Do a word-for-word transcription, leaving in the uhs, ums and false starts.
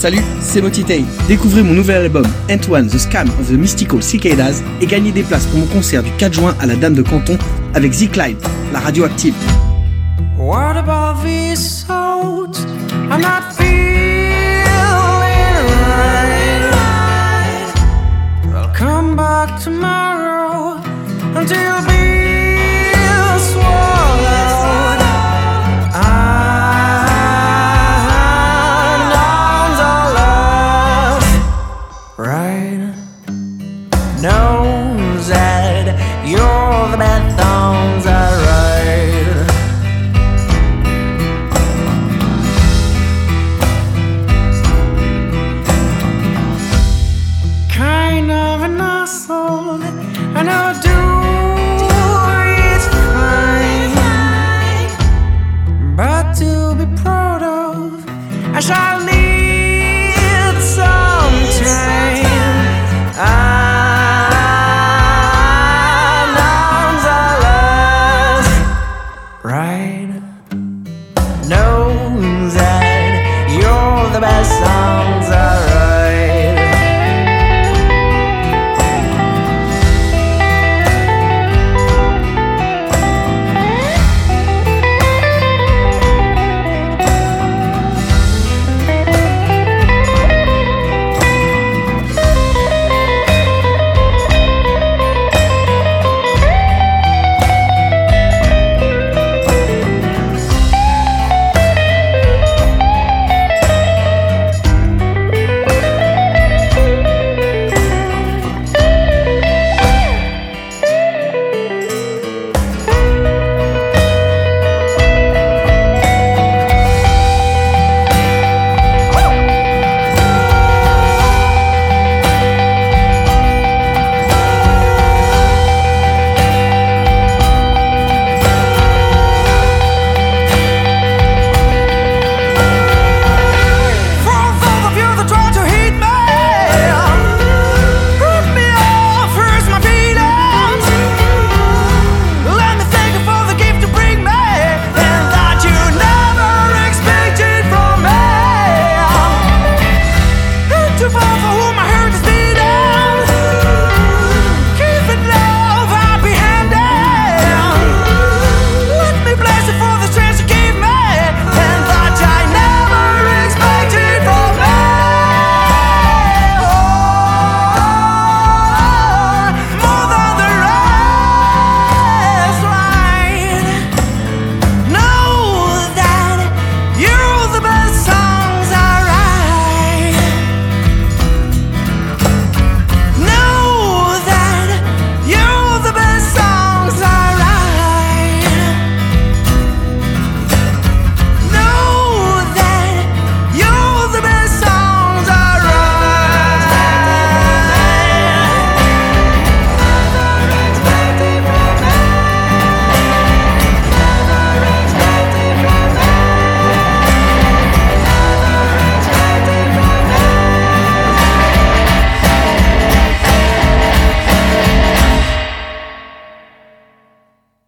Salut, c'est Motitei. Découvrez mon nouvel album Antoine The Scam of the Mystical Cicadas et gagnez des places pour mon concert du quatre juin à la Dame de Canton avec Zik Live, la radio active. What about these thoughts? I'm not feeling right. I'll come back tomorrow until